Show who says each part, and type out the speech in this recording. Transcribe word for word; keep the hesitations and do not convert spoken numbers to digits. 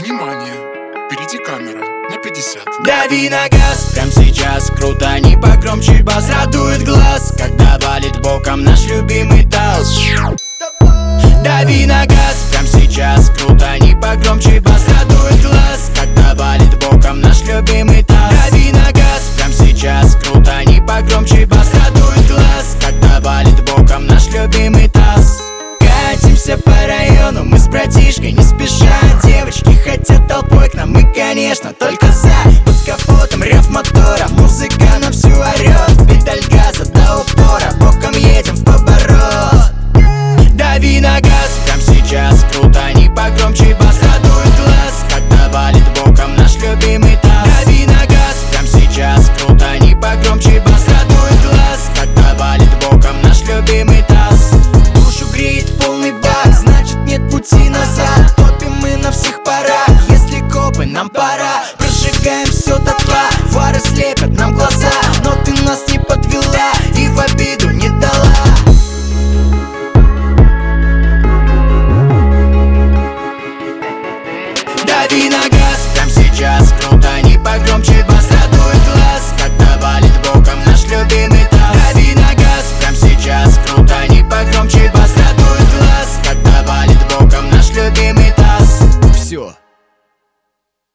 Speaker 1: Внимание! Впереди камера на пятьдесят.
Speaker 2: Дави на газ, прям сейчас крутани погромче, бас радует глаз, когда валит боком наш любимый таз. Дави на газ, прям сейчас крутани погромче, бас радует глаз, когда валит боком наш любимый таз. Дави на газ, прям сейчас крутани погромче, бас радует глаз, когда валит боком наш любимый таз. Катимся по району, мы с братишкой не спеша. Девочки хотят толпой к нам, мы, конечно, только за. Под капотом рев мотора, музыка на всю орёт. Педаль газа до упора, боком едем в поворот. Дави на газ, прям сейчас крутани погромче, бас радует глаз, когда валит боком наш любимый таз. Дави на газ, прям сейчас крутани погромче, бас радует глаз, когда валит боком наш любимый таз. Душу греет полный бак, значит нет пути назад. Топим мы на всех парах, если копы, нам пора. Прожигаем все дотла, фары слепят нам глаза.